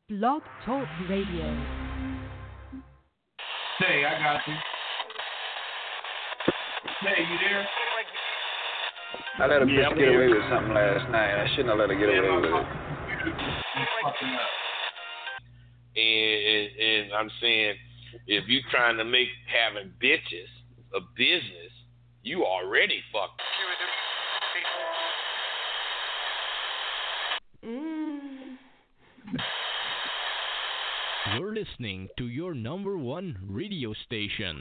Blog Talk Radio. Hey, I got you. Hey, you there? I let a bitch get away with something last night. I shouldn't have let her get away with it. And I'm saying, if you trying to make having bitches a business, you already fucked. You're listening to your number one radio station.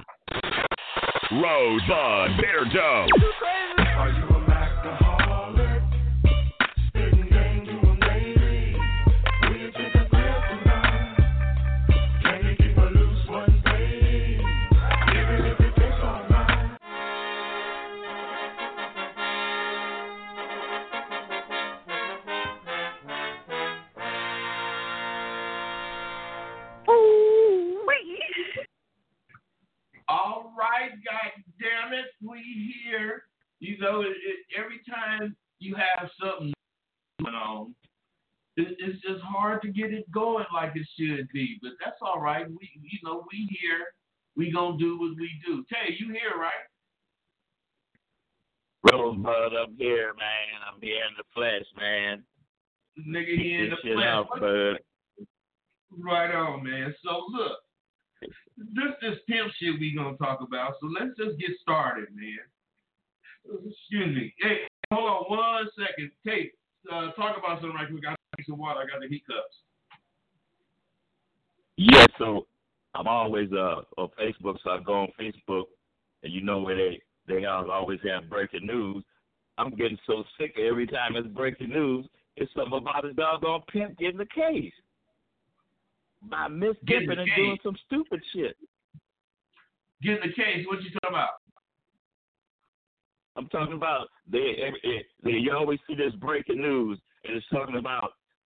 Rosebud Beardo. Are you a alcoholic? Spitting game to a lady. Will you take a grip tonight? Can you keep her loose one day? Even if it takes all night. All right, God damn it, we here. You know, every time you have something going on, it's just hard to get it going like it should be. But that's all right. We here. We gonna do what we do. Tay, you here, right? Rosebud up here, man. I'm here in the flesh, man. Nigga here in the Shit flesh. out, bud. Right on, man. So look, this pimp shit we gonna talk about. So let's just get started, man. Excuse me. Hey, hold on 1 second. Hey, talk about something right quick. I need some water. I got the hiccups. Yeah, so I'm always on Facebook, so I go on Facebook, and you know where they always have breaking news. I'm getting so sick every time it's breaking news. It's something about a doggone pimp getting the case by misdipping and doing some stupid shit. Getting the case? What you talking about? I'm talking about you always see this breaking news, and it's talking about.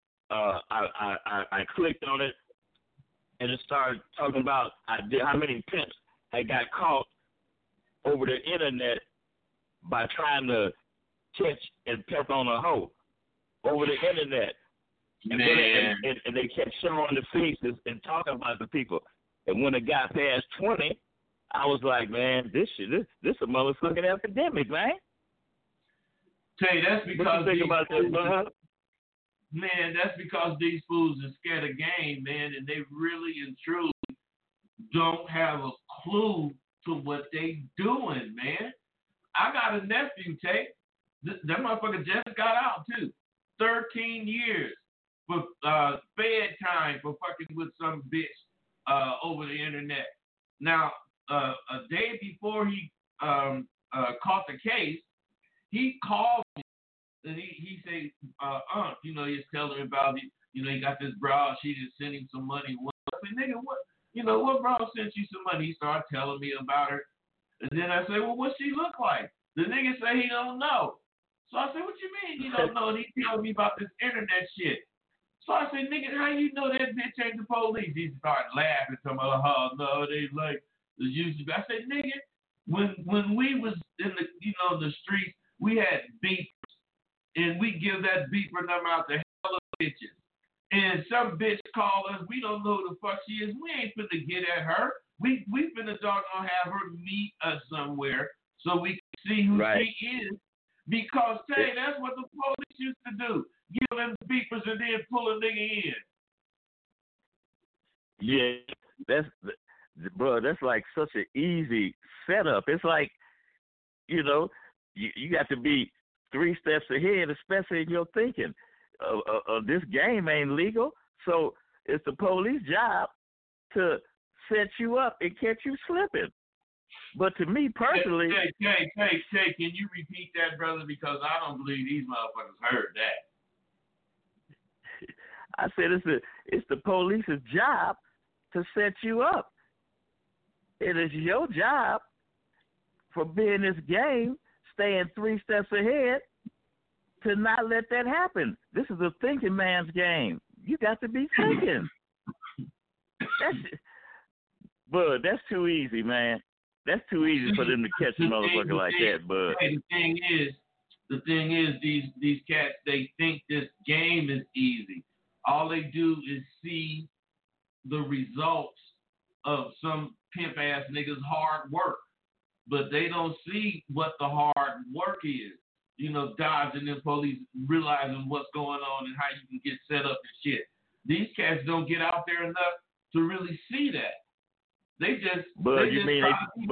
I clicked on it, and it started talking about how many pimps had got caught over the internet by trying to catch and pimp on a hoe over the internet. And, and they kept showing the faces and talking about the people. And when it got past 20, I was like, man, this a motherfucking epidemic, man. Tay, that's because what you think about this, bud? Man, that's because these fools are scared of game, man, and they really and truly don't have a clue to what they doing, man. I got a nephew, Tay. That motherfucker just got out too. 13 years for fed time for fucking with some bitch over the internet. Now, a day before he caught the case, he called me and he said, he's telling me about it. You know, he got this broad. She just sent him some money. I said, nigga, what broad sent you some money? He started telling me about her. And then I said, well, what she look like? The nigga said he don't know. So I said, what you mean you don't know? And he told me about this internet shit. So I said, nigga, how you know that bitch ain't the police? He started laughing, talking about, oh, no, they like the used to be. I said, nigga, when we was in the streets, we had beepers, and we give that beeper number out to hella bitches. And some bitch call us, we don't know who the fuck she is. We ain't finna get at her. We finna doggone have her meet us somewhere so we can see who she is. Because, Tay, that's what the police used to do. Give them beepers and then pull a nigga in. Yeah, that's like such an easy setup. It's like, you got to be 3 steps ahead, especially in your thinking. This game ain't legal, so it's the police job to set you up and catch you slipping. But to me personally, Tay, can you repeat that, brother? Because I don't believe these motherfuckers heard that. I said it's the police's job to set you up. It is your job for being this game, staying 3 steps ahead, to not let that happen. This is a thinking man's game. You got to be thinking. That's too easy, man. That's too easy for them to catch a motherfucker like that, bud. Hey, the thing is, these cats, they think this game is easy. all they do is see the results of some pimp ass niggas' hard work, but they don't see what the hard work is. You know, dodging them police, realizing what's going on and how you can get set up and shit. These cats don't get out there enough to really see that. They just Bud, you mean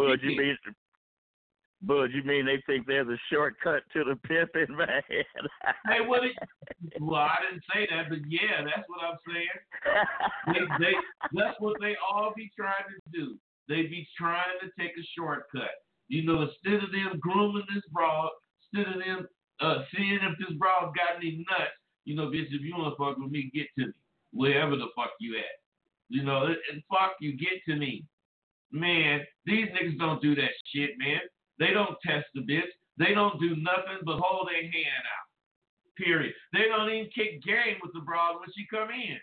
they think there's a shortcut to the pimping, man? Hey, well, I didn't say that, but yeah, that's what I'm saying. That's what they all be trying to do. They be trying to take a shortcut. You know, instead of them grooming this broad, instead of them seeing if this broad got any nuts, you know, bitch, if you want to fuck with me, get to me, wherever the fuck you at. You know, and fuck you, get to me. Man, these niggas don't do that shit, man. They don't test the bitch. They don't do nothing but hold their hand out. Period. They don't even kick game with the broad when she come in.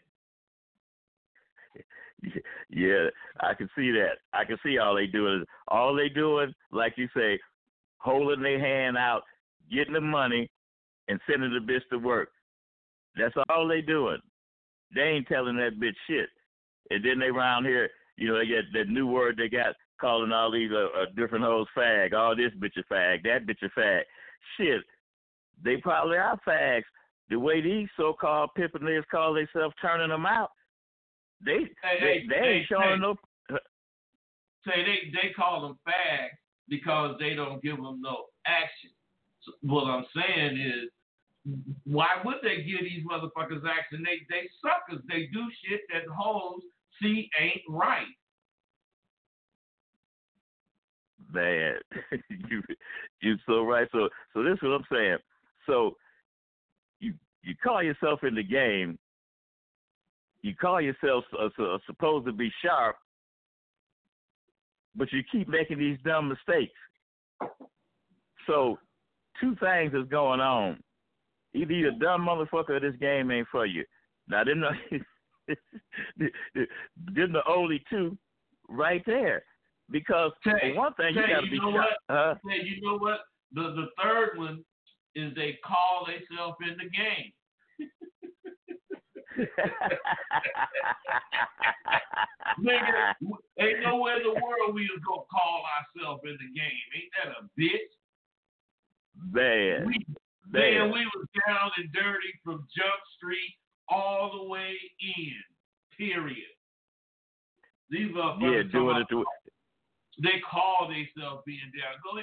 Yeah, I can see that. I can see all they doing, like you say, holding their hand out, getting the money, and sending the bitch to work. That's all they doing. They ain't telling that bitch shit. And then they around here, you know, they get that new word they got, calling all these different hoes fag. Oh, this bitch a fag, that bitch a fag. Shit, they probably are fags. The way these so-called pimping niggas call themselves turning them out, they ain't showing no. They call them fags because they don't give them no action. So what I'm saying is, why would they give these motherfuckers action? They suckers. They do shit that hoes see ain't right. Man, you so right. So this is what I'm saying. So you call yourself in the game. You call yourself supposed to be sharp, but you keep making these dumb mistakes. So two things is going on. Either you're a dumb motherfucker or this game ain't for you. Now, them the only two right there. Because for one thing, you got to be sharp. You know what? The third one is they call themselves in the game. Nigga, ain't nowhere in the world we was gonna call ourselves in the game. Ain't that a bitch? Man. We was down and dirty from Jump Street all the way in. Period. These motherfuckers doing it to. They call themselves being down. Go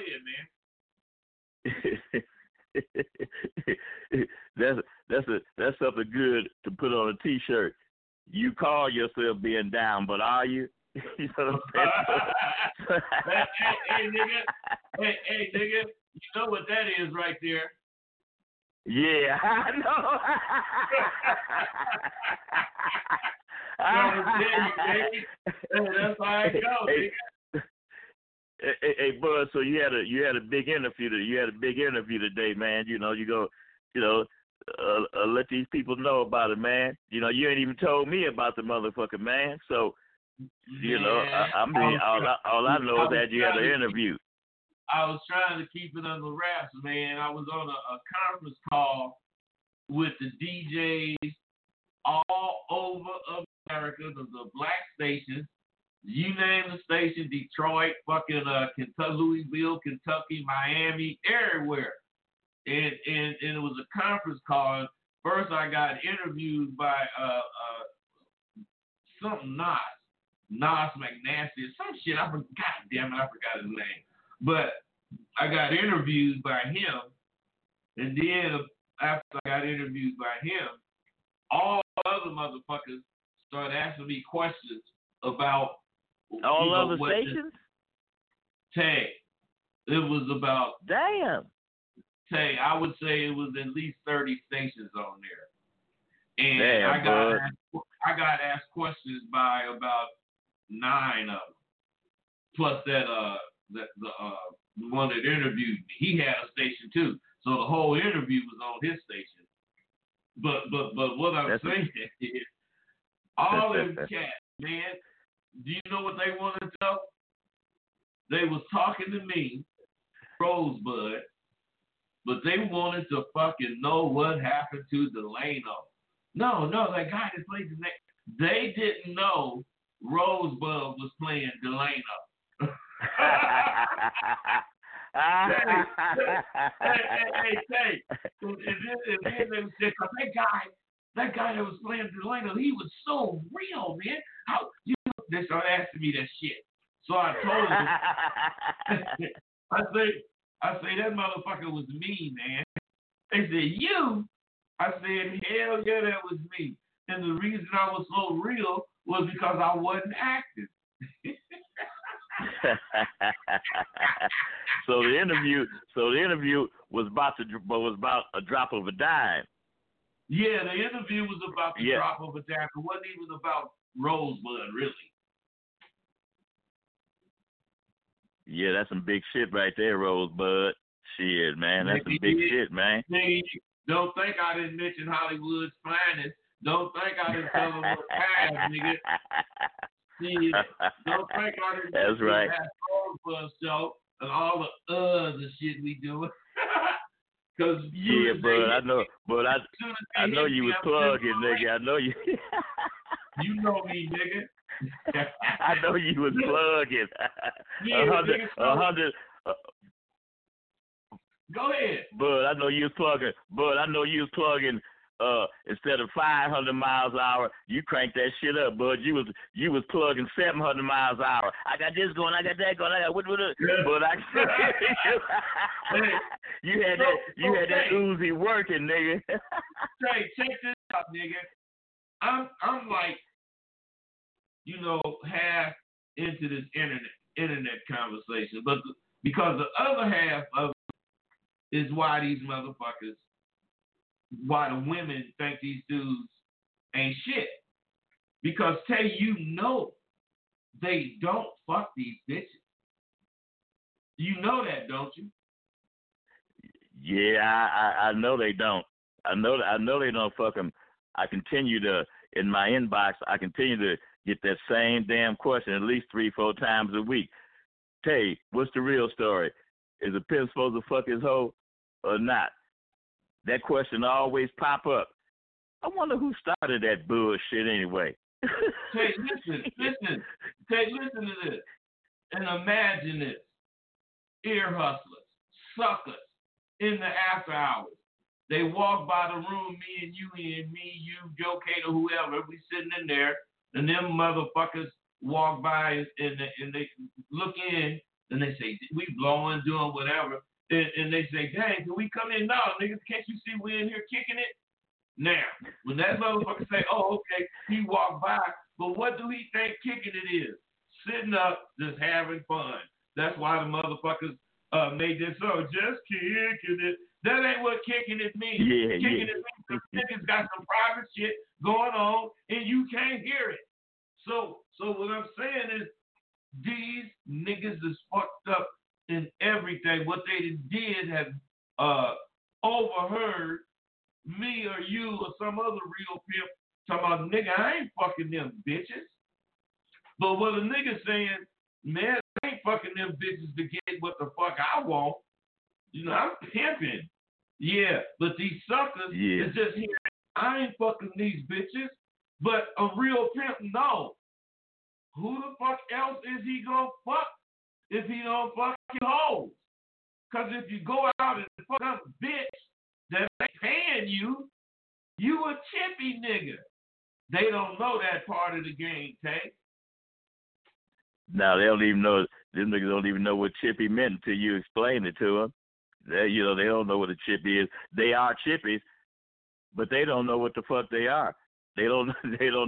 ahead, man. That's something good to put on a T-shirt. You call yourself being down, but are you? You know what I'm saying? hey, nigga, you know what that is right there. Yeah, I know. That's how it goes. Hey, Bud. So you had a big interview. You had a big interview today, man. You know, you go, let these people know about it, man. You know, you ain't even told me about the motherfucker, man. So, you know, all I know is that you had an interview. I was trying to keep it under wraps, man. I was on a conference call with the DJs all over America, the black stations. You name the station, Detroit, fucking Kentucky, Louisville, Kentucky, Miami, everywhere. And it was a conference call. First I got interviewed by something Nas McNasty, some shit. God damn it, I forgot his name. But I got interviewed by him, and then after I got interviewed by him, all other motherfuckers started asking me questions about all other stations. Tay, it was about damn. Tay, I would say it was at least 30 stations on there, and damn, I got asked questions by about 9 of them, plus the one that interviewed me. He had a station too, so the whole interview was on his station. But what I'm saying is, all them cats, man. Do you know what they wanted to know? They was talking to me, Rosebud, but they wanted to fucking know what happened to Delano. No, that guy that played the next. They didn't know Rosebud was playing Delano. Hey. And then they said, that guy that was playing Delano, he was so real, man. How they started asking me that shit. So I told them, I say that motherfucker was me, man. They said, you? I said, hell yeah, that was me. And the reason I was so real was because I wasn't acting. So the interview was about a drop of a dime. Yeah, the interview was about the drop of a dime. It wasn't even about Rosebud, really. Yeah, that's some big shit right there, Rosebud. Shit, man, that's some big shit, man. Don't think I didn't mention Hollywood's finest. Don't think I didn't tell them what time, nigga. Shit. Don't think I didn't That's right. That Rosebud show and all the other shit we doing. Cause yeah, bud, I know you was plugging, nigga. I know you. You know me, nigga. I know you was plugging. Yeah, 100. Go ahead. Bud, I know you was plugging. Instead of 500 miles an hour, you cranked that shit up, bud. You was plugging 700 miles an hour. I got this going, I got that going, I got what? But you had that Uzi working, nigga. Hey, check this out, nigga. I'm like, half into this internet conversation, but because the other half of it is why the women think these dudes ain't shit. Because Tay, they don't fuck these bitches. You know that, don't you? Yeah, I know they don't. I know they don't fuck them. I continue to, in my inbox, get that same damn question at least 3-4 times a week. Tay, what's the real story? Is a pimp supposed to fuck his hoe or not? That question always pop up. I wonder who started that bullshit anyway. Tay, listen. Tay, listen to this. And imagine this. Ear hustlers, suckers, in the after hours. They walk by the room, me and you, Joe Cater, whoever, we sitting in there, and them motherfuckers walk by and they look in, and they say, we blowing, doing whatever. And they say, dang, can we come in? No, niggas, can't you see we in here kicking it? Now, when that motherfucker say, oh, okay, he walked by, but what do he think kicking it is? Sitting up, just having fun. That's why the motherfuckers made this song, just kicking it. That ain't what kicking it means. Kicking it means the niggas got some private shit going on, and you can't hear it. So what I'm saying is, these niggas is fucked up in everything. What they did have overheard me or you or some other real pimp talking about, nigga, I ain't fucking them bitches. But what a nigga saying, man, I ain't fucking them bitches to get what the fuck I want. I'm pimping. Yeah, but these suckers is just here. I ain't fucking these bitches. But a real pimp, no. Who the fuck else is he gonna fuck if he don't fuck your hoes? Because if you go out and fuck up a bitch that ain't paying you, you a chippy nigga. They don't know that part of the game, Tay. No, they don't even know. Them niggas don't even know what chippy meant until you explain it to them. They don't know what a chippy is. They are chippies, but they don't know what the fuck they are. They don't know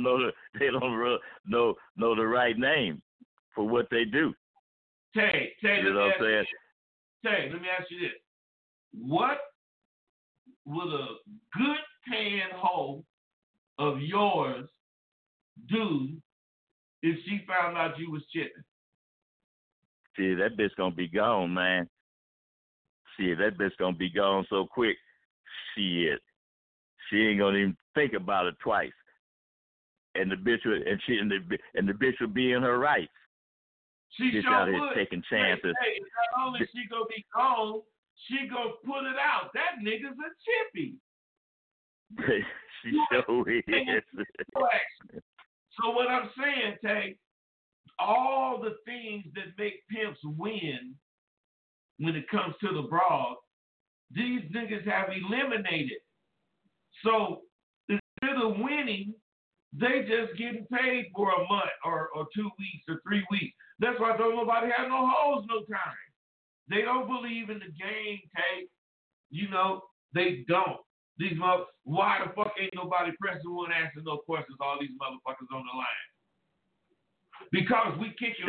the right name for what they do. Tay, let me ask you this. What would a good paying hoe of yours do if she found out you was chipping? See, that bitch gonna be gone, man. See, that bitch gonna be gone so quick. Shit. She ain't gonna even think about it twice. And the bitch will be in her rights. She bitch sure out here would. taking chances. Hey, not only she gonna be gone, she gonna put it out. That nigga's a chippy. She sure is. So what I'm saying, Tay, all the things that make pimps win when it comes to the broad, these niggas have eliminated. So instead of winning, they just getting paid for a month or 2 weeks or 3 weeks. That's why don't nobody have no hoes no time. They don't believe in the game, Tay. You know, they don't. These why the fuck ain't nobody pressing one asking no questions? All these motherfuckers on the line. Because we kicking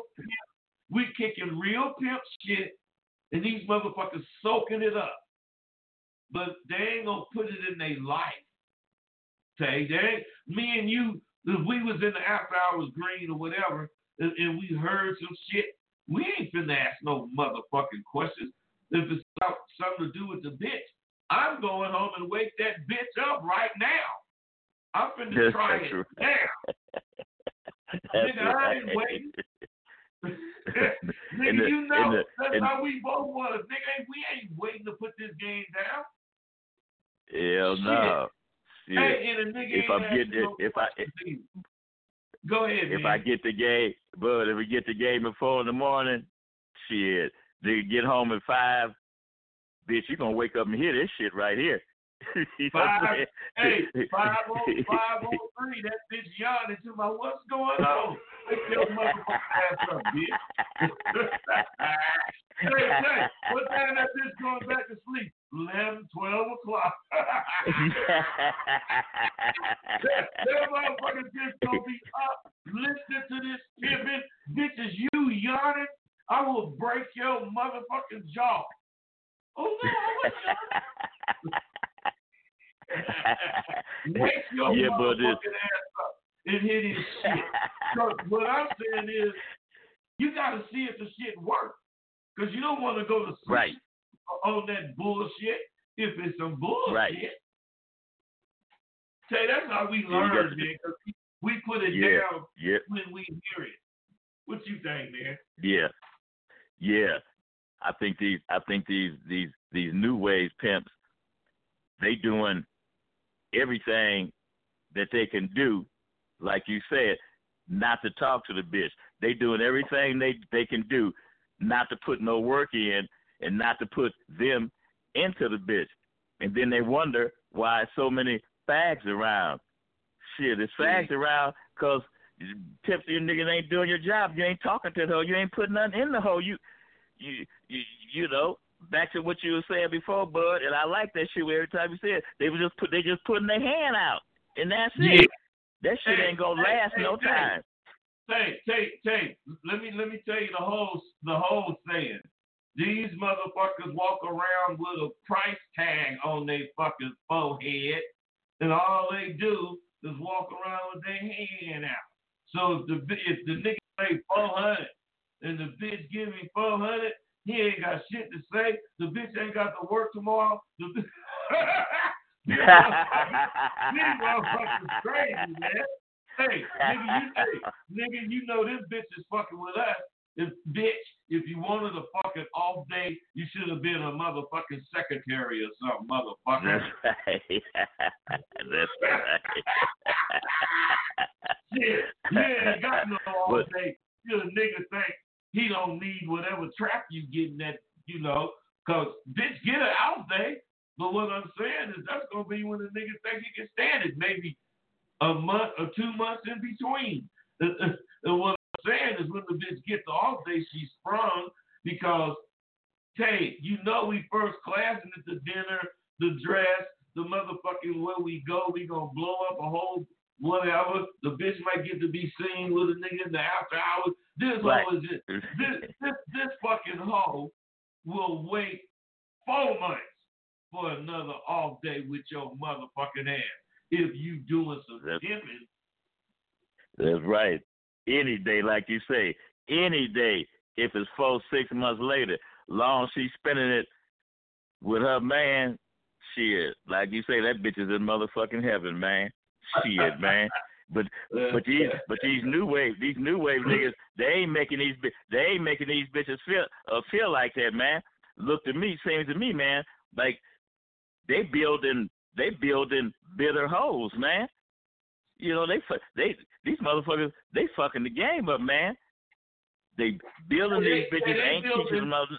real pimp shit, and these motherfuckers soaking it up. But they ain't gonna put it in their life. Tay, me and you, if we was in the after hours green or whatever, and we heard some shit, we ain't finna ask no motherfucking questions. If it's about something to do with the bitch, I'm going home and wake that bitch up right now. I'm finna try it now. Nigga, I ain't waiting. Nigga, you know, that's how we both was. Nigga, we ain't waiting to put this game down. Hell no. Shit. Hey, and a nigga go ahead, man. If I get the game, but if we get the game at 4 a.m, shit, they get home at 5. Bitch, you gonna wake up and hear this shit right here. 5:03. That bitch yawning to my what's going on? Wake your motherfucking ass up, bitch. Hey, what time that bitch going back to sleep? 11, 12 o'clock. That motherfucking bitch gonna be up listening to this pimping. Bitches, you yawning? I will break your motherfucking jaw. Oh no! Wake your motherfucking ass up and hit his shit. So what I'm saying is, you gotta see if the shit works, because you don't want to go to sleep on that bullshit if it's some bullshit. Right. Say that's how we learn, man. Because we put it down when we hear it. What you think, man? Yeah. I think these new wave pimps, they doing everything that they can do, like you said, not to talk to the bitch. They doing everything they can do not to put no work in and not to put them into the bitch. And then they wonder why so many fags around. Shit, there's fags around because tips you niggas ain't doing your job. You ain't talking to the hoe. You ain't putting nothing in the hoe. You know, back to what you were saying before, Bud, and I like that shit every time you say it. They just putting their hand out, and that's it. That shit ain't gonna last no time. Tay, let me tell you the whole saying. These motherfuckers walk around with a price tag on their fucking forehead, and all they do is walk around with their hand out. So if the nigga say 400 and the bitch give me 400, he ain't got shit to say. The bitch ain't got to work tomorrow. These motherfuckers crazy, man. Hey, nigga, you know this bitch is fucking with us. If you wanted a fucking off day, you should have been a motherfucking secretary or something, motherfucker. That's right. Shit, you ain't got no off day. You a nigga think he don't need whatever trap you getting at, you know, because bitch get an off day. But what I'm saying is that's going to be when the nigga think he can stand it. Maybe a month or 2 months in between. And what I'm saying is when the bitch gets the off day, she's sprung because, Tay, you know we first classing at the dinner, the dress, the motherfucking where we go, we going to blow up a whole whatever. The bitch might get to be seen with a nigga in the after hours. This hoe is just, this fucking hoe will wait 4 months for another off day with your motherfucking ass if you doing some pimping. That's right. Any day, like you say, any day, if it's 4-6 months later, long she's spending it with her man, shit, like you say, that bitch is in motherfucking heaven, man. Shit, man. But these new wave niggas, they ain't making these bitches feel like that, man. Seems to me, man, like they building they building bitter hoes, man. You know, these motherfuckers, they fucking the game up, man. They building these bitches, ain't teaching them nothing.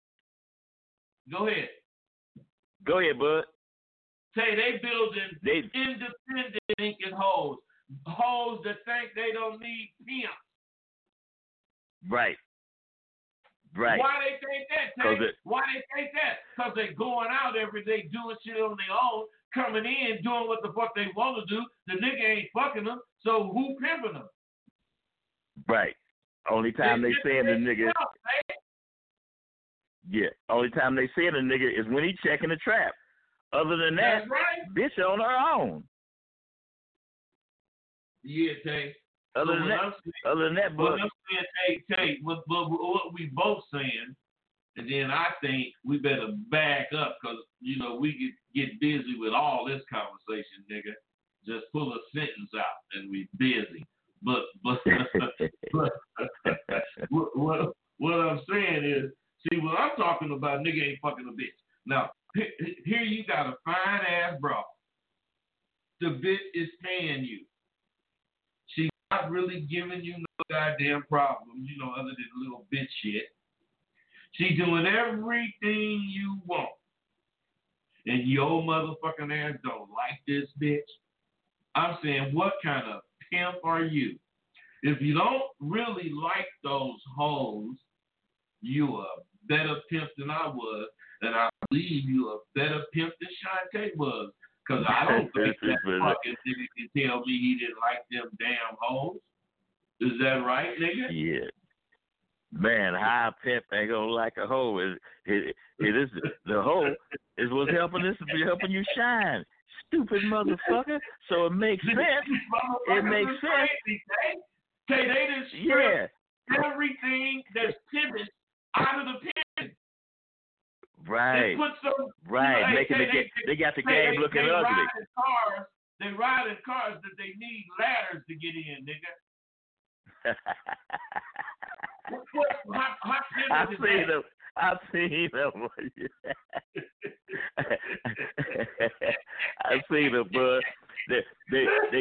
Go ahead. Go ahead, bud. Say they building independent thinking hoes. Hoes that think they don't need pimps. Right. Right. Why they think that, Why they think that? Because they going out every day doing shit on their own, coming in, doing what the fuck they want to do. The nigga ain't fucking them, so who pimping them? Right. Only time they saying the nigga. Yeah. Only time they saying the nigga is when he checking the trap. Other than that, bitch on her own. Yeah, Tay. Other than that, but I'm saying, Tay, what we both saying, and then I think we better back up because you know we get busy with all this conversation, nigga. Just pull a sentence out and we busy. But what I'm saying is, see, what I'm talking about, nigga ain't fucking a bitch. Now, here you got a fine ass bra. The bitch is paying you. She's not really giving you no goddamn problems, you know, other than little bitch shit. She's doing everything you want. And your motherfucking ass don't like this bitch. I'm saying, what kind of pimp are you? If you don't really like those hoes, you a better pimp than I was, and I believe you a better pimp than Shantae was. Because I don't think that fucking nigga can tell me he didn't like them damn hoes. Is that right, nigga? Yeah. Man, how a pimp ain't gonna like a hoe? It is the hoe is what's helping you shine. Stupid motherfucker. So it makes sense. It makes sense. They just strip everything that's pimping out of the pimp. Right. They put some, right. Making they got the game looking ugly. They ride in cars that they need ladders to get in, nigga. I've seen them. I've seen them, bud. They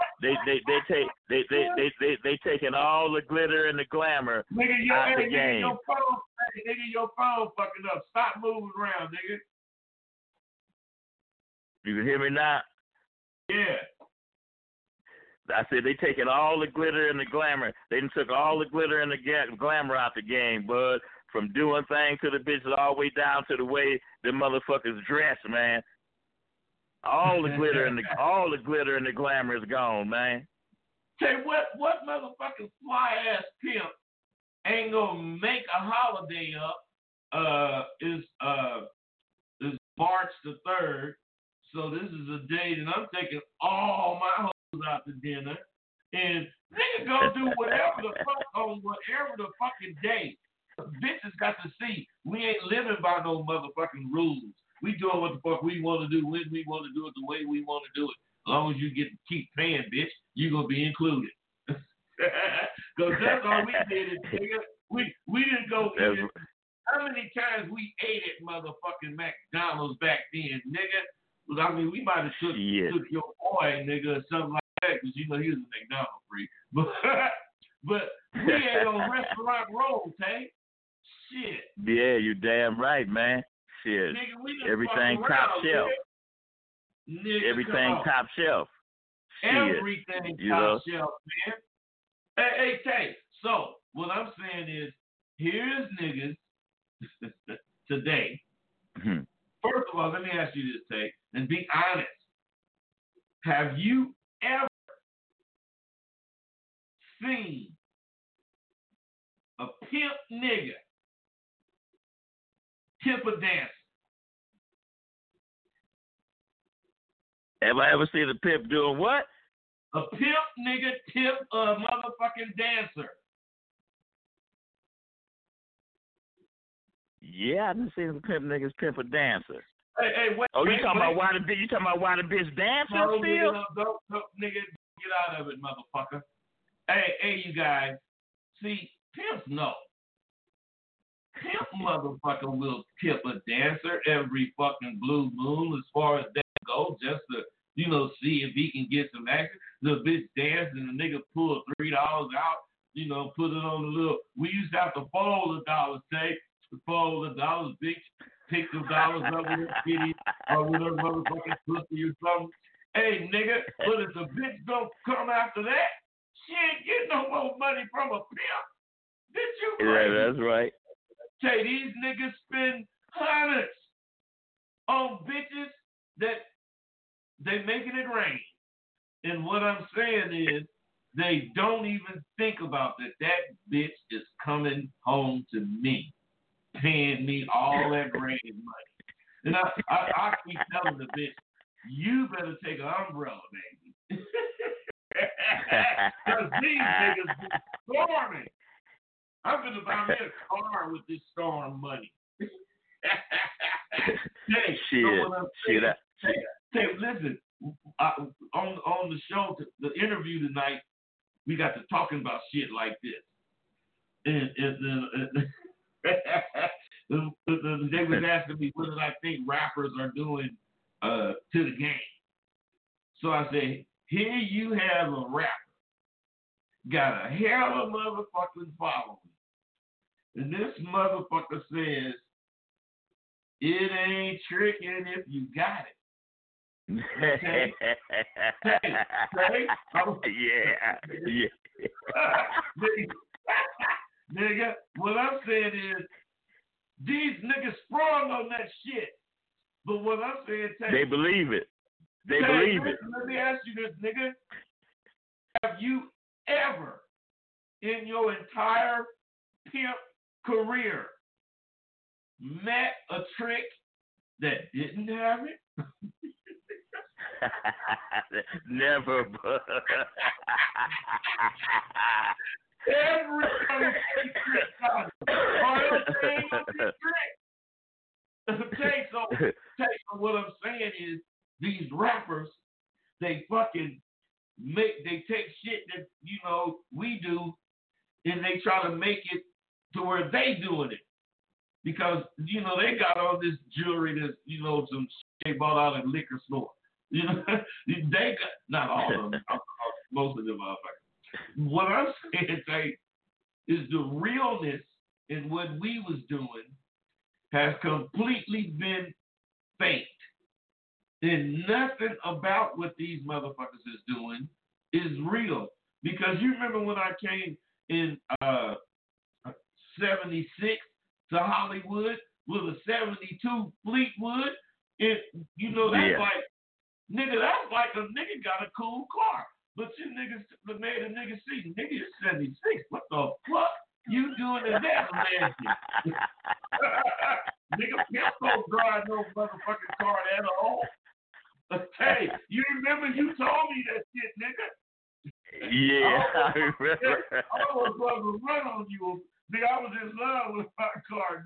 taking all the glitter and the glamour out the game. Your phone fucking up. Stop moving around, nigga. You can hear me now? Yeah. I said they taking all the glitter and the glamour. They done took all the glitter and the glamour out the game, bud. From doing things to the bitches all the way down to the way the motherfuckers dress, man. All the glitter and the glamour is gone, man. Say what motherfucking fly ass pimp ain't gonna make a holiday up? Is March the 3rd. So this is a day that I'm taking all my hoes out to dinner, and nigga gonna do whatever the fuck on whatever the fucking day. Bitches got to see we ain't living by no motherfucking rules. We doing what the fuck we want to do, when we want to do it, the way we want to do it. As long as you get to keep paying, bitch, you gonna be included. Cause that's all we did, is, nigga. We didn't go eat it. How many times we ate at motherfucking McDonald's back then, nigga? I mean, we might have took your boy, nigga, or something like that, because you know he was a McDonald's freak. But we ain't on restaurant roll, Tay. Shit. Yeah, you damn right, man. Shit. Nigga, everything top shelf. Nigga, everything top shelf. Shit. Everything top shelf, man. Hey, Tay. So what I'm saying is, here's niggas today. First of all, let me ask you this, Tay, and be honest. Have you ever seen a pimp nigga tip a dancer? Have I ever seen a pimp doing what? A pimp nigga tip a motherfucking dancer. Yeah, I done seen some pimp niggas pimp a dancer. Hey, wait. You talking about why the bitch dancing no, still? No, nigga, get out of it, motherfucker. Hey, you guys. See, pimps know. Pimp motherfucker will tip a dancer every fucking blue moon as far as that go just to, see if he can get some action. The bitch dancing, the nigga pull $3 out, put it on the little. We used to have to fold the dollars, fold the dollars, bitch. Pick the dollars up with her kitty or with her motherfucking pussy or something. Hey, nigga, but if the bitch don't come after that, she ain't getting no more money from a pimp. Bitch, you crazy. Yeah, that's right. Say, these niggas spend hundreds on bitches that they making it rain. And what I'm saying is, they don't even think about that. That bitch is coming home to me, paying me all that rain money. And I keep telling the bitch, you better take an umbrella, baby. Because these niggas be storming. I'm going to buy me a car with this storm money. Hey, listen, on the show, the interview tonight, we got to talking about shit like this. And they was asking me what did I think rappers are doing to the game. So I said, here you have a rapper, got a hell of a motherfucking following. And this motherfucker says, it ain't tricking if you got it. Okay? Yeah. Nigga, what I'm saying is, these niggas sprung on that shit. But what I'm saying, they believe it. They believe it. Let me ask you this, nigga. Have you ever, in your entire pimp career, met a trick that didn't have it? Never, bud. Every time you trick got it. So what I'm saying is, these rappers, they take shit that, we do, and they try to make it to where they doing it. Because, they got all this jewelry that's, some shit they bought out of a liquor store. They got, not all of them, most of them motherfuckers. What I'm saying, is the realness in what we was doing has completely been faked. And nothing about what these motherfuckers is doing is real. Because you remember when I came in 76 to Hollywood with a 72 Fleetwood, and that's like, nigga, that's like a nigga got a cool car. But you niggas made a nigga see, nigga, you're 76. What the fuck you doing in that mansion? Nigga, pimp don't drive no motherfucking car at all. Hey, you remember you told me that shit, nigga? Yeah, I remember. I was going to run on you. Nigga, I was in love with my car,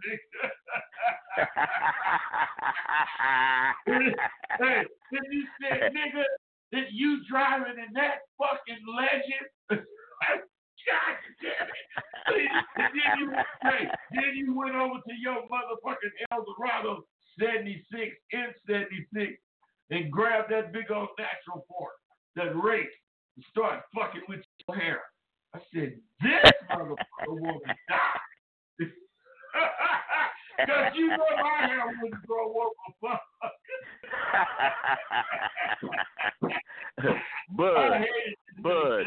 nigga. Hey, then you said, nigga, that you driving in that fucking Legend? God damn it. Then you went over to your motherfucking Eldorado 76 in 76 and grabbed that big old natural fork, that rake, and started fucking with your hair. I said, this motherfucker want to die. Because you know my hair wouldn't grow up a fuck. Bud,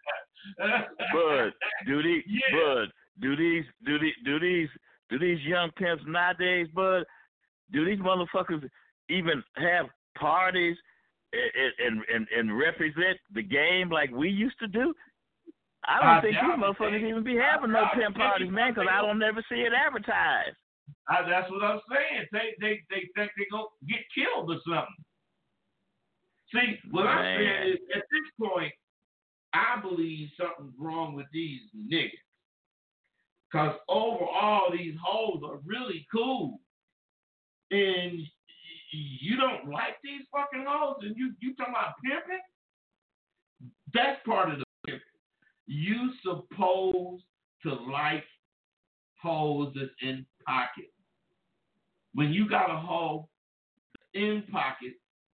do these young pimps nowadays, Bud, do these motherfuckers even have parties and represent the game like we used to do? I don't think these motherfuckers even be having no pimp parties, man, because I don't never see it advertised. That's what I'm saying. They think they gonna get killed or something. See, what I'm saying is, at this point, I believe something's wrong with these niggas. Because overall, these hoes are really cool. And you don't like these fucking hoes, and you talking about pimping? That's part of the pimping. You supposed to like hoes that's in pocket. When you got a hoe in pocket,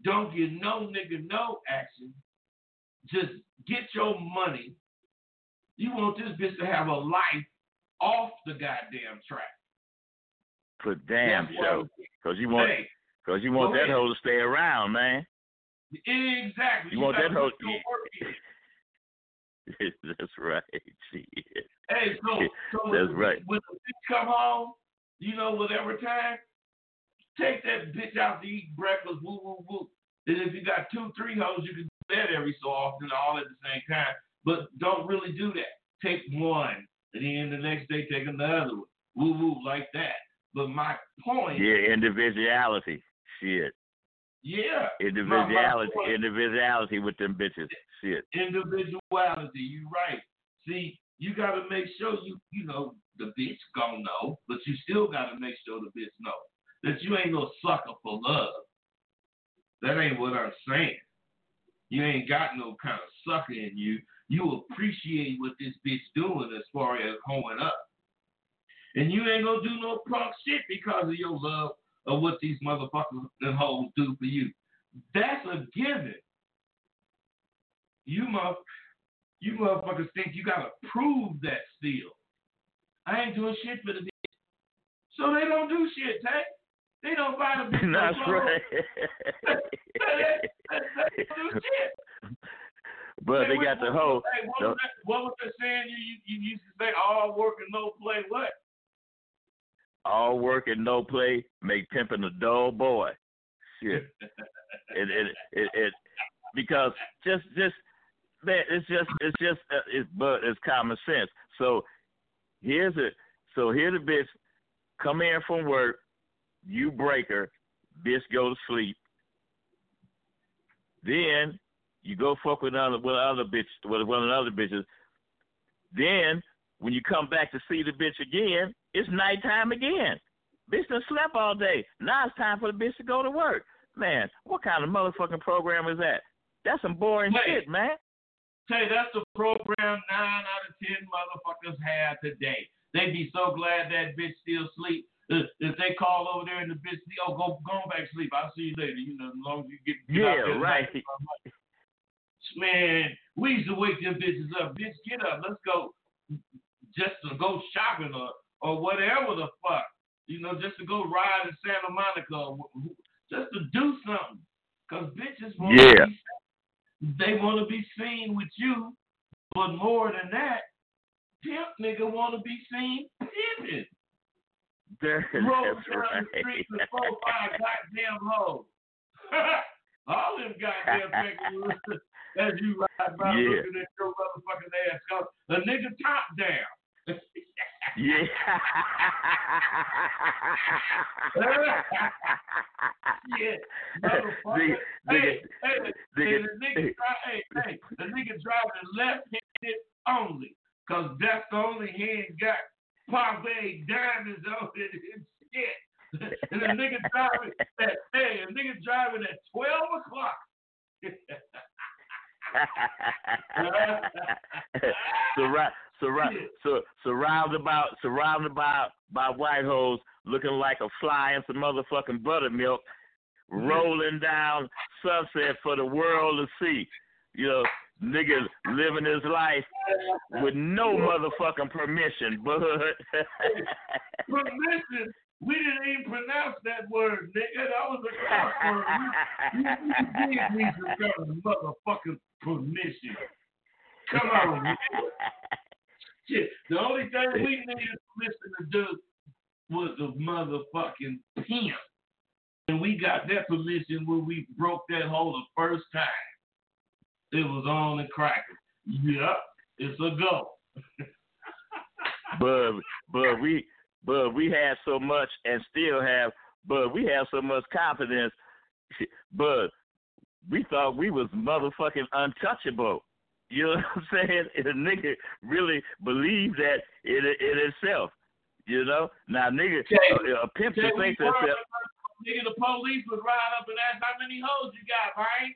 don't get no nigga no action. Just get your money. You want this bitch to have a life off the goddamn track. For damn That's sure. why- Because you want, Hey, that go ahead. hoe to stay around, man. Exactly. You want gotta that hoe- put your work in. That's right. Shit. Hey, so That's right. when the bitch come home, whatever time, take that bitch out to eat breakfast, woo, woo, woo. And if you got 2-3 hoes, you can do that every so often, all at the same time. But don't really do that. Take one, and then the next day take another one. Woo, woo, like that. But my point... Yeah, individuality. Shit. Yeah. Individuality with them bitches. Shit. Individuality, you right. See, you got to make sure the bitch gon' know, but you still got to make sure the bitch know that you ain't no sucker for love. That ain't what I'm saying. You ain't got no kind of sucker in you. You appreciate what this bitch doing as far as hoeing up. And you ain't gonna do no punk shit because of your love of what these motherfuckers and hoes do for you. That's a given. You motherfuckers think you gotta prove that still. I ain't doing shit for the bitch. So they don't do shit, Tay. They don't buy the bitch. That's right. They don't do shit. But they got the hoe. Hey, what was that saying you used to say? All work and no play. What? All work and no play make pimping a dull boy. Shit. it because it's common sense. So here's the bitch come in from work, you break her, bitch go to sleep. Then you go fuck with one of the other bitches. Then when you come back to see the bitch again, it's nighttime again. Bitch done slept all day. Now it's time for the bitch to go to work. Man, what kind of motherfucking program is that? That's some boring shit, man. Say that's the program 9 out of 10 motherfuckers have today. They be so glad that bitch still sleep. If they call over there and the bitch, go back to sleep. I'll see you later. As long as you get out there. Right. Man, we used to wake them bitches up. Bitch, get up. Let's go. Just to go shopping or whatever the fuck. Just to go ride in Santa Monica. Just to do something. Because bitches want to be seen. They want to be seen with you. But more than that, pimp nigga want to be seen pimping. Roll down the street with 4 or 5 goddamn hoes. All them goddamn niggas as you ride by looking at your motherfucking ass. Cause a nigga top down. Yeah. Yeah, motherfucker. The nigga driving left-handed only. Cause that's the only hand got Parfait diamonds on it and shit. And a nigga driving at 12 o'clock. Surrounded by white hoes looking like a fly in some motherfucking buttermilk, rolling down Sunset for the world to see. Nigga living his life with no motherfucking permission, but permission? We didn't even pronounce that word, nigga. That was a cuss word. We need some motherfucking permission. Come on, man. Shit. The only thing we needed permission to do was a motherfucking pimp. And we got that permission when we broke that hole the first time. It was on the cracker. Yep, it's a go. but we had so much and still have, but we have so much confidence, but we thought we was motherfucking untouchable. You know what I'm saying? And a nigga really believed that in itself. Now nigga, a pimp just thinks that. Nigga, the police would ride up and ask how many hoes you got, right?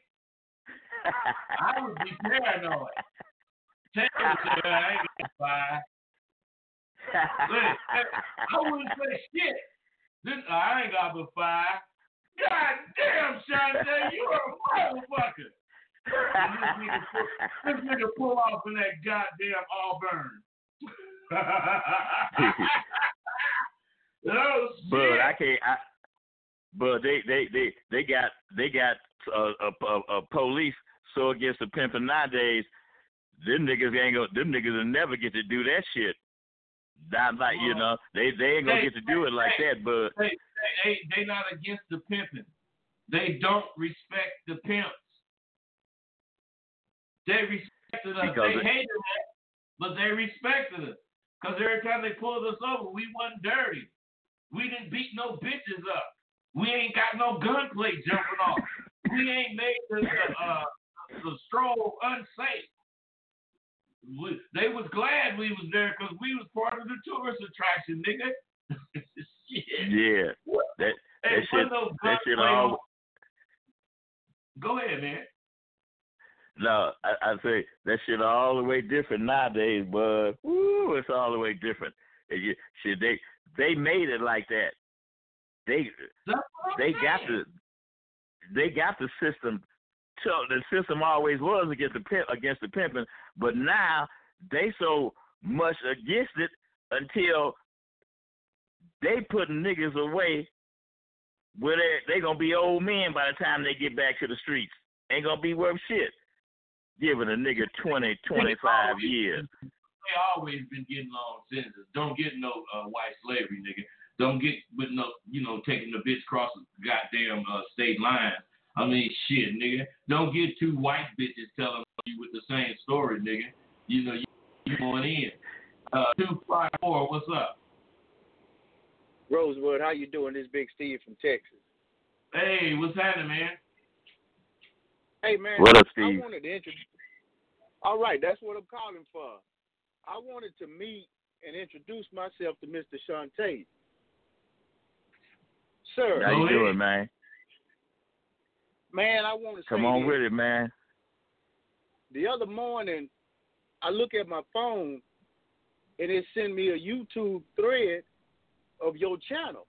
I would be paranoid. Tell me, I ain't got 5. I wouldn't say shit. I ain't got but 5. God damn, Shante, you a motherfucker. This nigga pull off in that goddamn Auburn. Oh shit! But I can't. But they got a police so against the pimping nowadays. Them niggas will never get to do that shit. Not like they ain't gonna get to do it like that. But they not against the pimping. They don't respect the pimps. They respected us. They hated us, but they respected us. Because every time they pulled us over, we wasn't dirty. We didn't beat no bitches up. We ain't got no gunplay jumping off. We ain't made the stroll unsafe. They was glad we was there because we was part of the tourist attraction, nigga. Shit. Yeah. That shit all. Go ahead, man. No, I say that shit all the way different nowadays, bud. Woo, it's all the way different. They made it like that. They got the system. The system always was against the pimping, but now they so much against it until they putting niggas away where they gonna be old men by the time they get back to the streets. Ain't gonna be worth shit. Giving a nigga 20, 25 years. They always been getting long sentences. Don't get no white slavery, nigga. Don't get with no, taking the bitch across the goddamn state line. I mean, shit, nigga. Don't get two white bitches telling you with the same story, nigga. You going in. 254, what's up? Rosewood, how you doing? This is Big Steve from Texas. Hey, what's happening, man? Hey, man. What up, Steve? I wanted to introduce. All right, that's what I'm calling for. I wanted to meet and introduce myself to Mr. Shante. Sir. How you doing, man? Man, I want to come on with it, man. The other morning, I look at my phone, and it sent me a YouTube thread of your channel.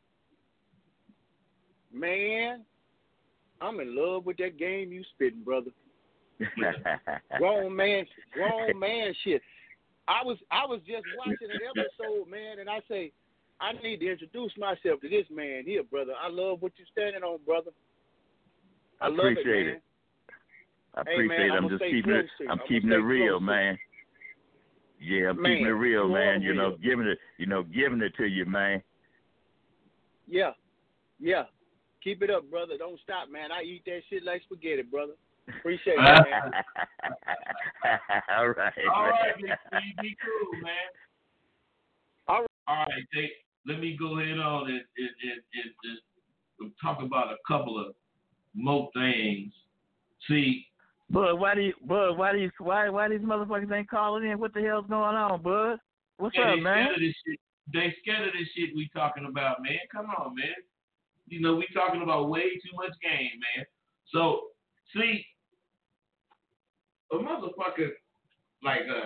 Man, I'm in love with that game you spitting, brother. grown man shit. I was just watching an episode, man, and I say, I need to introduce myself to this man here, brother. I love what you're standing on, brother. I love appreciate it, man. I appreciate it. I'm just keeping it real, man. Yeah, I'm keeping it real, man. Giving it to you, man. Yeah. Keep it up, brother. Don't stop, man. I eat that shit like spaghetti, brother. Appreciate it, man. All right. All right, be cool, man. All right, let me go ahead on and talk about a couple of more things. See, Bud, why these motherfuckers ain't calling in? What the hell's going on, Bud? What's up, man? They scared of this shit we talking about, man. Come on, man. We talking about way too much game, man. So, see, a motherfucker like us,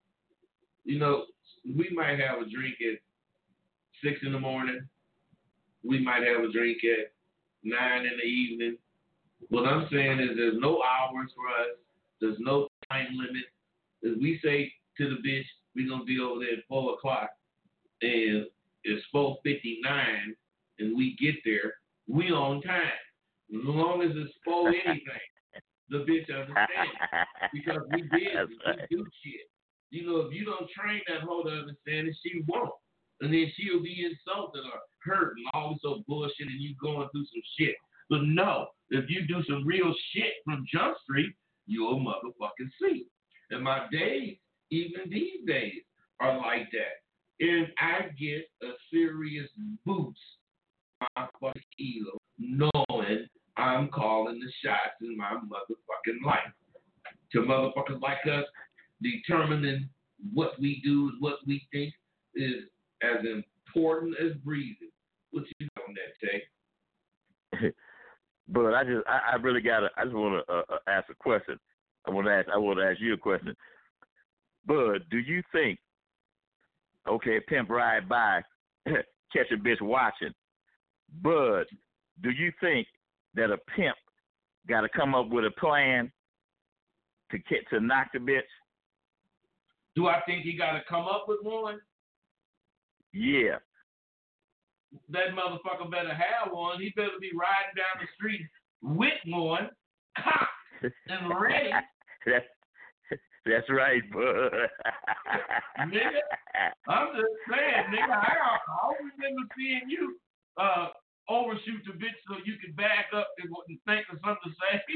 we might have a drink at 6 in the morning. We might have a drink at 9 in the evening. What I'm saying is there's no hours for us. There's no time limit. As we say to the bitch, we're going to be over there at 4 o'clock, and it's 4:59, and we get there, we on time. As long as it's 4 anything, the bitch understands. Because we did, we do shit. If you don't train that hoe to understand it, she won't. And then she'll be insulted or hurt and all this old bullshit, and you going through some shit. But no, if you do some real shit from Jump Street, you'll motherfucking see. And my days, even these days, are like that. And I get a serious boost on my fucking ego, knowing I'm calling the shots in my motherfucking life. To motherfuckers like us, determining what we do and what we think is as important as breathing. What you know on that, Tay? But I just want to ask a question. I want to ask you a question. Bud, do you think, okay, pimp ride by, catch a bitch watching, Bud, do you think that a pimp got to come up with a plan to knock the bitch? Do I think he got to come up with one? Yeah. That motherfucker better have one. He better be riding down the street with one, cocked and ready. That's right, bud. Nigga, I'm just saying, nigga, I remember seeing you overshoot the bitch so you could back up and think of something to say.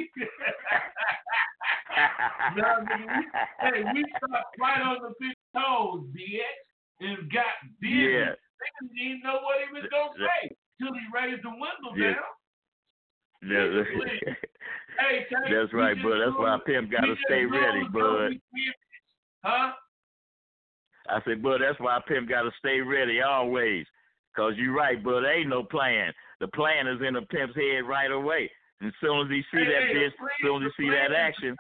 Now, nigga, we stopped right on the bitch toes, bitch, and got busy. Yeah. Nigga didn't even know what he was going to say till he raised the window down. Hey, that's right, bud. That's why a pimp got to stay ready, bud. Huh? I said, bud, that's why a pimp got to stay ready always. Because you're right, bud. There ain't no plan. The plan is in the pimp's head right away. And as soon as he see that bitch, as soon as he see that action.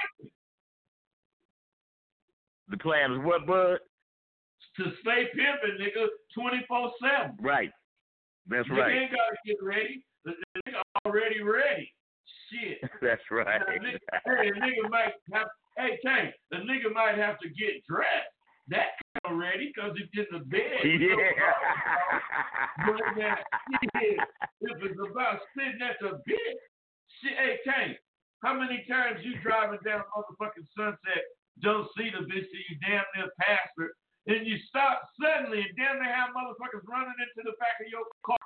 The plan is what, bud? To stay pimping, nigga, 24/7. Right. That's nigga right. Ain't got to get ready. The nigga already ready. Shit. That's right. The nigga might have. Hey, Tank, the nigga might have to get dressed. That kind of ready because it's in the bed. Yeah. But now, shit, if it's about sitting at the bed, shit. Hey, Tank, how many times you driving down motherfucking Sunset, don't see the bitch till you damn near past her, and you stop suddenly and damn near have motherfuckers running into the back of your car.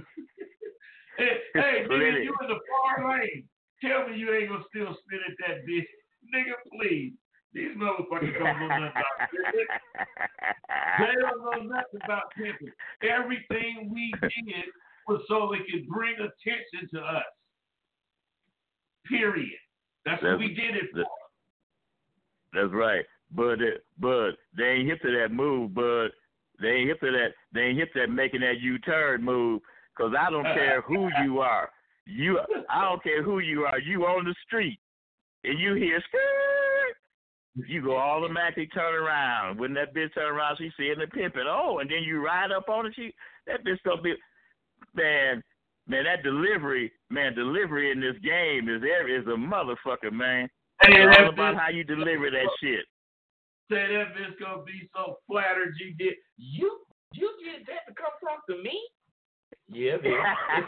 Hey, nigga, you in the far lane. Tell me you ain't gonna still spit at that bitch. Nigga, please. These motherfuckers don't know nothing about pimping. They don't know nothing about pimping. Everything we did was so it could bring attention to us. Period. That's what we did it for. That's right. Bud, they ain't hip to that move, bud. They ain't hip to that. They ain't hip to that making that U-turn move. Cause I don't care who you are. I don't care who you are. You on the street and you hear skirt, you go automatically turn around. When that bitch turn around, she seeing the pimping. Oh, and then you ride up on it. That bitch gonna be, man. That delivery in this game is a motherfucker, man. Hey, it's all about how you deliver that shit. Say that bitch gonna be so flattered you did. You did that to come talk to me? Yeah, man.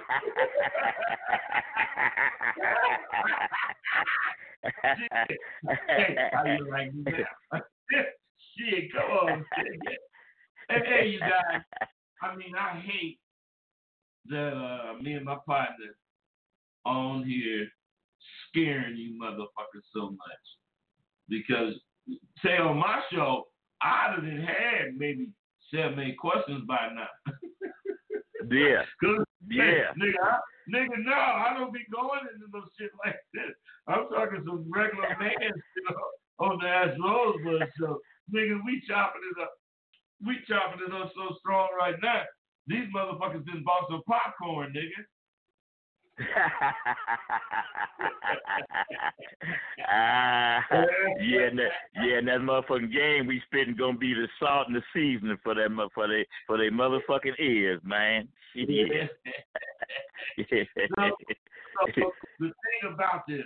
Hey, how you like me now? Shit, come on. Hey, you guys. I mean, I hate that me and my partner on here scaring you motherfuckers so much. Because, say on my show, I'd have had maybe 7, 8 questions by now. Yeah. Yeah. Nigga, no, I don't be going into no shit like this. I'm talking some regular man shit on the Ash Rosebud show. Nigga, we chopping it up. We chopping it up so strong right now. These motherfuckers done bought some popcorn, nigga. And that motherfucking game we spitting gonna be the salt and the seasoning for they motherfucking ears, man. Yeah. So the thing about this,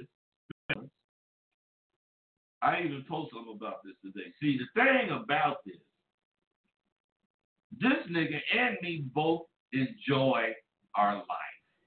I even post something about this today. See, the thing about this nigga and me both enjoy our life.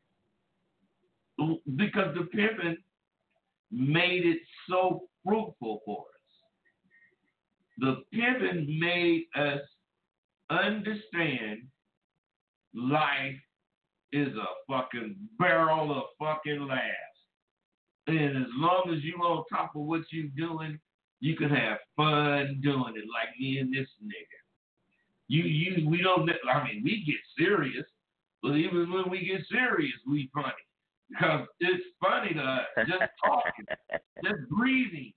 Because the pimping made it so fruitful for us. The pimping made us understand life is a fucking barrel of fucking laughs. And as long as you on top of what you doing, you can have fun doing it, like me and this nigga. We don't, I mean, we get serious, but even when we get serious, we funny. Because it's funny to us, just talking, just breathing.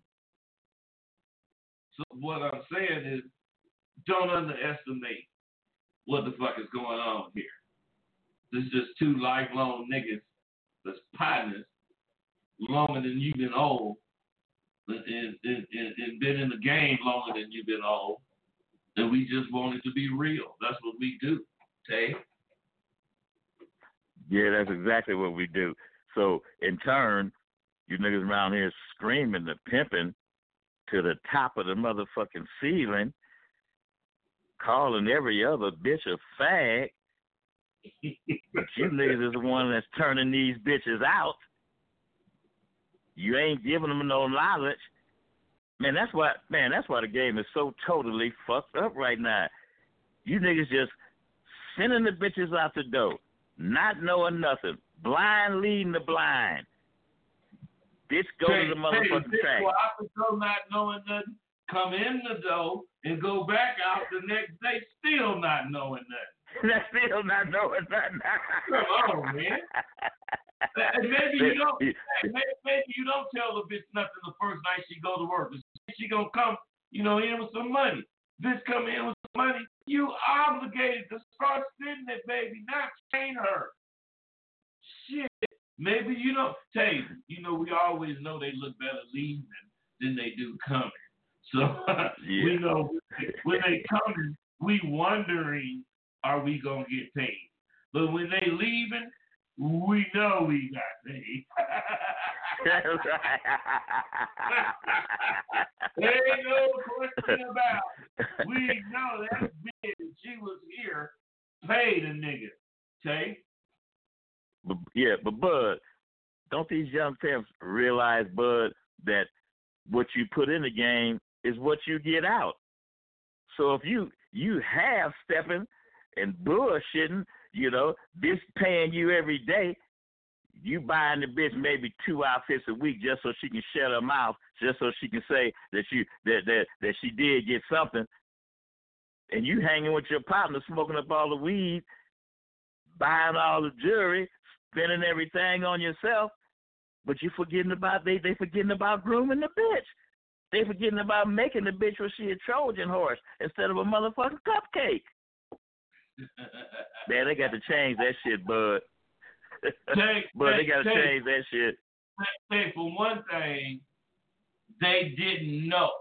So what I'm saying is, don't underestimate what the fuck is going on here. This is just 2 lifelong niggas that's partners longer than you've been old and been in the game longer than you've been old. And we just want it to be real. That's what we do, Tay. Yeah, that's exactly what we do. So in turn, you niggas around here screaming and pimping to the top of the motherfucking ceiling, calling every other bitch a fag. But you niggas is the one that's turning these bitches out. You ain't giving them no knowledge. Man, that's why the game is so totally fucked up right now. You niggas just sending the bitches out the door, not knowing nothing, blind leading the blind. Bitch, go to the motherfucking track. Go out the door not knowing nothing, come in the door, and go back out the next day still not knowing nothing. That's still not knowing nothing. Come on, man. Maybe you don't tell the bitch nothing the first night she go to work. She gonna come, in with some money. Bitch come in with some money. You obligated to start spending it, baby, not train her. Shit. Maybe you don't. Tay, we always know they look better leaving than they do coming. So we know when they coming, we wondering, are we gonna get paid? But when they leaving, we know we got paid. That's right. There ain't no question about it. We know that bitch, she was here, paid a nigga. Tay? But Bud, don't these young pimps realize, Bud, that what you put in the game is what you get out? So if you half stepping and bullshitting, this paying you every day, you buying the bitch maybe 2 outfits a week just so she can shut her mouth, just so she can say that she did get something, and you hanging with your partner smoking up all the weed, buying all the jewelry, spending everything on yourself, but you forgetting about they forgetting about grooming the bitch. They forgetting about making the bitch where she a Trojan horse instead of a motherfucking cupcake. Man, they got to change that shit, Bud. But they got to change that shit. For one thing, they didn't know.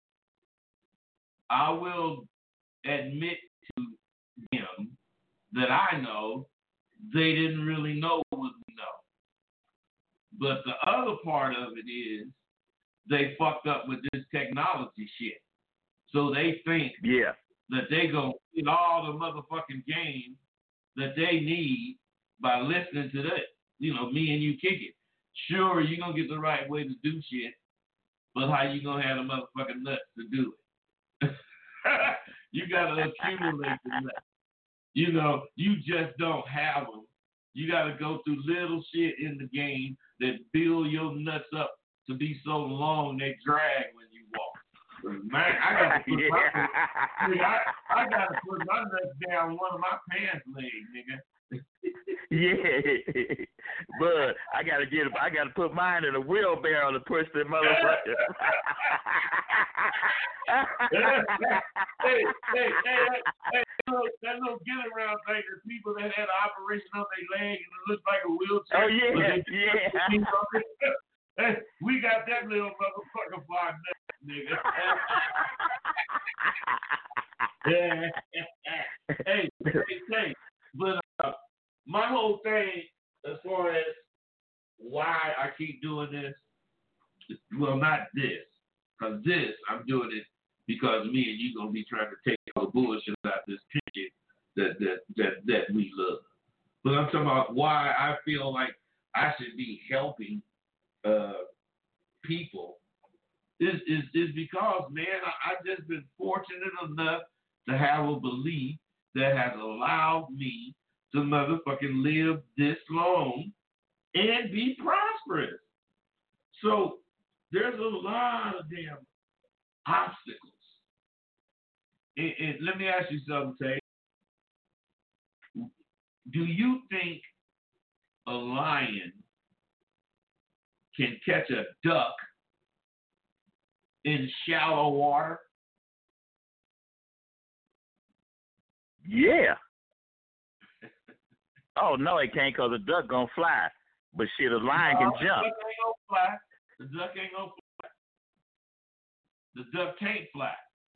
I will admit to them that I know they didn't really know what we know. But the other part of it is they fucked up with this technology shit. So they think that they gonna get all the motherfucking game that they need by listening to that. Me and you kick it. Sure, you're gonna get the right way to do shit, but how you gonna have the motherfucking nuts to do it? You gotta accumulate the nuts. You just don't have them. You gotta go through little shit in the game that build your nuts up to be so long they drag when you walk. Man, I gotta put my nuts down one of my pants legs, nigga. Yeah, but I gotta put mine in a wheelbarrow to push the motherfucker. hey, that little get around thing, the people that had an operation on their leg and it looked like a wheelchair. Oh yeah. Hey, we got that little motherfucker for our nuts, nigga. Hey, but my whole thing, as far as why I keep doing this, well, not this, because this, I'm doing it because me and you gonna be trying to take all the bullshit out this shit that we love. But I'm talking about why I feel like I should be helping people is because, man, I've just been fortunate enough to have a belief that has allowed me to motherfucking live this long and be prosperous. So there's a lot of damn obstacles. And let me ask you something, Tay. Do you think a lion can catch a duck in shallow water? Yeah. Oh, no, it can't because the duck gonna fly. But shit, a lion can jump. The duck ain't gonna fly. The duck can't fly.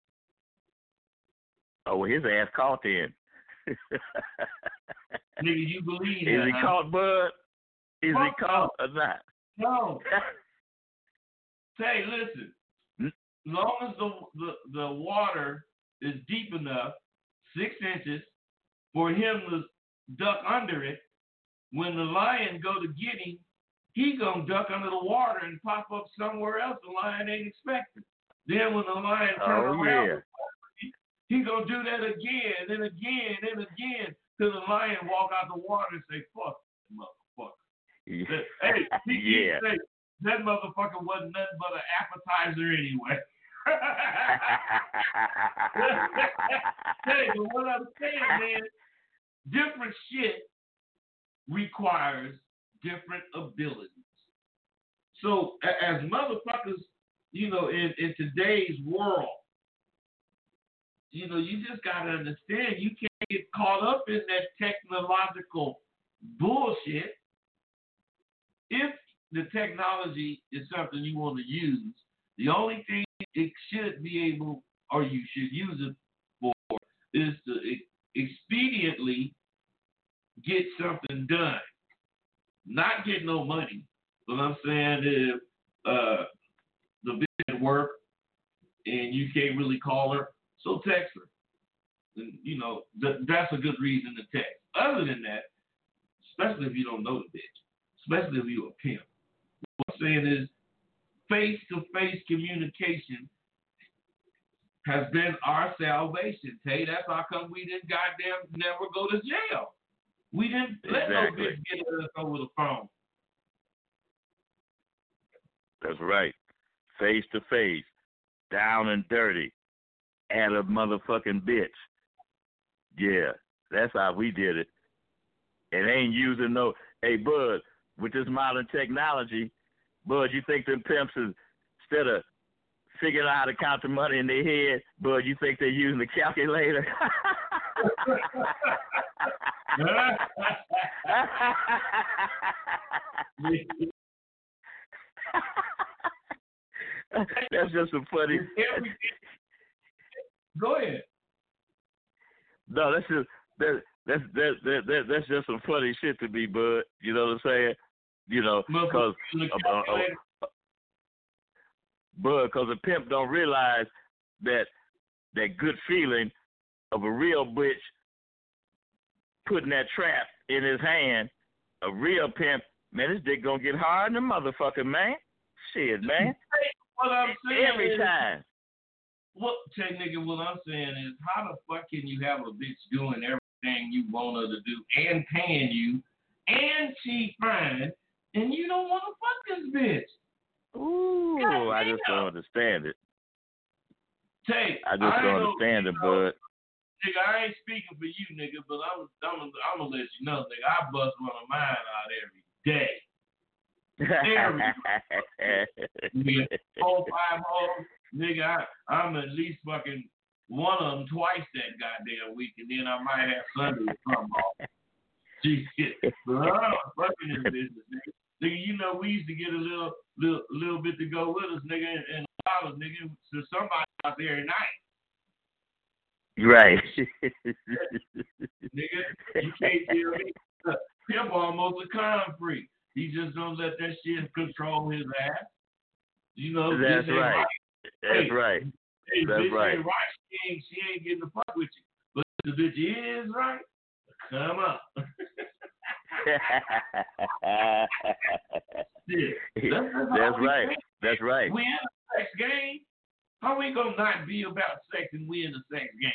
Oh, well, his ass caught then. Nigga, you believe that? Is he caught, Bud? Is it caught or not? No. Say, listen. As long as the water is deep enough, 6 inches, for him to duck under it, when the lion go to get him, he gonna duck under the water and pop up somewhere else the lion ain't expecting. Then when the lion turn around, he gonna do that again and again and again till the lion walk out the water and say, "Fuck that motherfucker." Yeah. Hey, he say, that motherfucker wasn't nothing but an appetizer anyway. Hey, but what I'm saying, man, different shit requires different abilities. So as motherfuckers, you know, in today's world, you know, you just gotta understand you can't get caught up in that technological bullshit. If the technology is something you want to use, the only thing it should be able, or you should use it for, is to expediently get something done. Not get no money. But I'm saying if the bitch at work and you can't really call her, so text her. And, you know, that's a good reason to text. Other than that, especially if you don't know the bitch, especially if you're a pimp, what I'm saying is face-to-face communication has been our salvation. Tay, that's how come we didn't goddamn never go to jail. We didn't let no bitch get us over the phone. That's right. Face-to-face, down and dirty, at a motherfucking bitch. Yeah, that's how we did it. And ain't using no, hey, Bud, with this modern technology, Bud, you think them pimps is, instead of figuring out how to count the money in their head, Bud, you think they're using the calculator? That's just some funny. Go ahead. No, that's just some funny shit to me, Bud. You know what I'm saying? You know, because a pimp don't realize that good feeling of a real bitch putting that trap in his hand. A real pimp, man, this dick gonna get hard in the motherfucker, man. Shit, man. What I'm saying every time. Nigga, what I'm saying is, how the fuck can you have a bitch doing everything you want her to do and paying you, and she fine, and you don't want to fuck this bitch? Ooh, I just don't understand it. Tay, I just don't understand it, Bud. Nigga, I ain't speaking for you, nigga, but I'm gonna let you know, nigga, I bust one of mine out every day. Nigga, 4, 5 hoes, nigga, I'm at least fucking one of them twice that goddamn week, and then I might have Sunday or something off. Shit, but I'm fucking this business, nigga. Nigga, you know we used to get a little bit to go with us, nigga, and dollars, nigga, to somebody out there at night. Right. Nigga, you can't tell me. Pimp almost a con freak. He just don't let that shit control his ass. You know, that's right. That's right. Hey, that's bitch right. ain't right. She ain't getting the fuck with you. But the bitch is right. Come on. That's right. That's right. We in a sex game. How we gonna not be about sex and we in a sex game?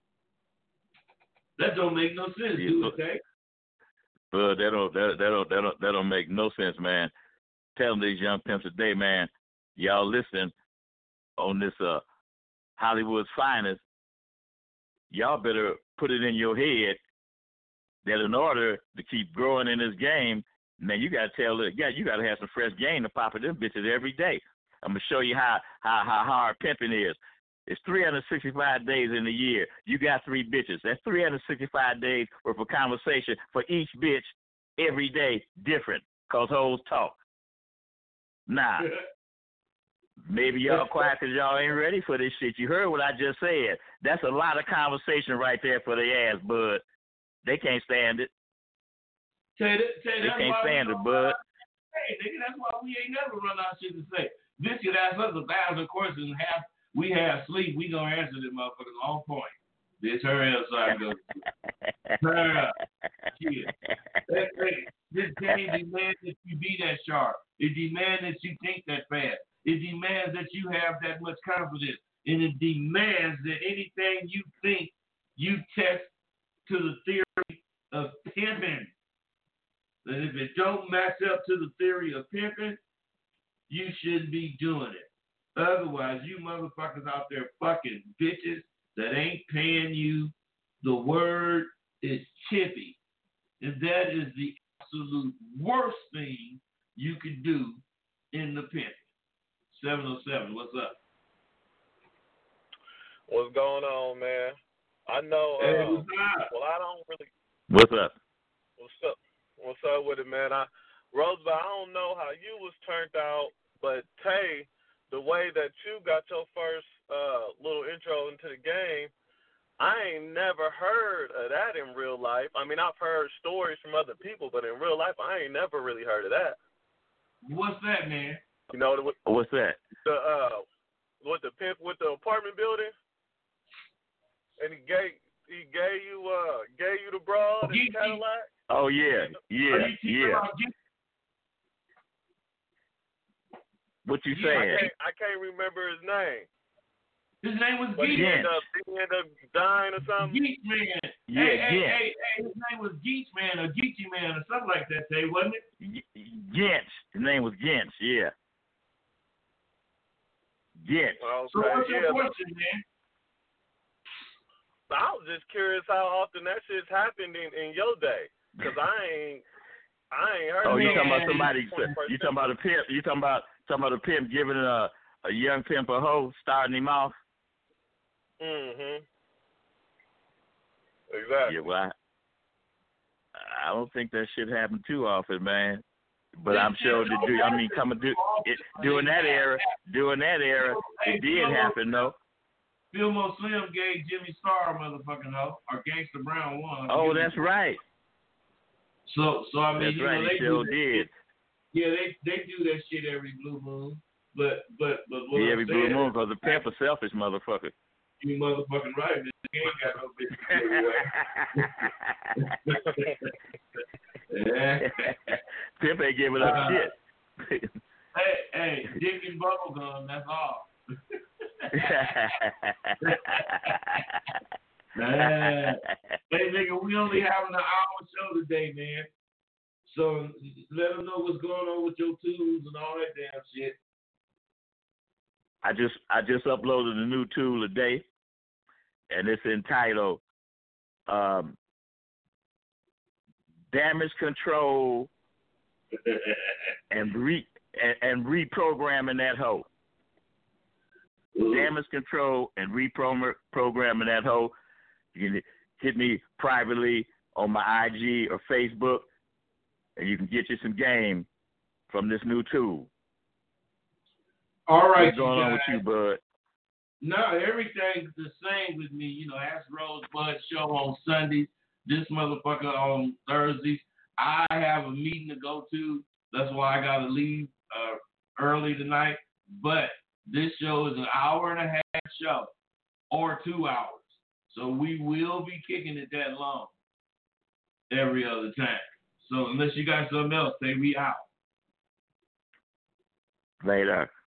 That don't make no sense, do it, okay? But that don't make no sense, man. Telling these young pimps today, man, y'all listen on this Hollywood's finest. Y'all better put it in your head that in order to keep growing in this game, man, you gotta you gotta have some fresh game to pop at them bitches every day. I'm gonna show you how hard pimping is. It's 365 days in a year. You got 3 bitches. That's 365 days worth of conversation for each bitch every day, different, because hoes talk. Nah. Maybe y'all quiet because y'all ain't ready for this shit. You heard what I just said. That's a lot of conversation right there for their ass, bud. They can't stand it. They They can't stand it, bud. Hey, nigga, that's why we ain't never run out of shit to say. This could ask us 1,000 questions and we have sleep. We gonna answer them motherfuckers on point. This hurry up, so I go. Hurry up. Shit. This game demands that you be that sharp. It demands that you think that fast. It demands that you have that much confidence. And it demands that anything you think, you test to the theory of pimping. And if it don't match up to the theory of pimping, you shouldn't be doing it. Otherwise, you motherfuckers out there fucking bitches that ain't paying you. The word is chippy. And that is the absolute worst thing you could do in the pimping. 707, what's up? What's going on, man? I know. Well, I don't really. What's up? What's up? What's up with it, man? Roosevelt, I don't know how you was turned out, but Tay, the way that you got your first little intro into the game, I ain't never heard of that in real life. I mean, I've heard stories from other people, but in real life, I ain't never really heard of that. What's that, man? You know what's that? With the pimp with the apartment building, and he gave you the broad and Cadillac. Oh yeah. What you saying? I can't remember his name. His name was Geach. Geach. He ended up dying or something. Geach Man. Yeah, hey, his name was Geach Man or Geechee Man or something like that, wasn't it? Gents. His name was Gents, yeah. Gents. Okay, so what's your question, man? I was just curious how often that shit's happened in your day, because I ain't heard. Oh, you talking about somebody? You talking about a pimp? You talking about a pimp giving a young pimp a hoe, starting him off? Mhm. Exactly. Yeah, well, I don't think that shit happened too often, man. But I'm sure during that era, it did happen though. Fillmore Slim gave Jimmy Star a motherfucking hoe, or Gangsta Brown one. Oh, that's right. So I mean, that's right. They sure did. Yeah, they do that shit every blue moon. But what every blue moon, because the pimp a selfish motherfucker. You motherfucking right, man. He ain't got no bitch. Pimp ain't giving up shit. hey, dick and bubble gum, that's all. Man. Hey, nigga, we only having an hour show today, man. So let them know what's going on with your tools and all that damn shit. I just uploaded a new tool today, and it's entitled Damage Control and Reprogramming That Hoe. Damage Control and Reprogramming That Hoe. You can hit me privately on my IG or Facebook, and you can get you some game from this new tool. All right, what's going on with you, bud? No, everything's the same with me. You know, Ask Rosebud show on Sundays. This motherfucker on Thursdays. I have a meeting to go to. That's why I got to leave early tonight. But this show is an hour and a half show or 2 hours. So we will be kicking it that long every other time. So unless you got something else, say we out. Later.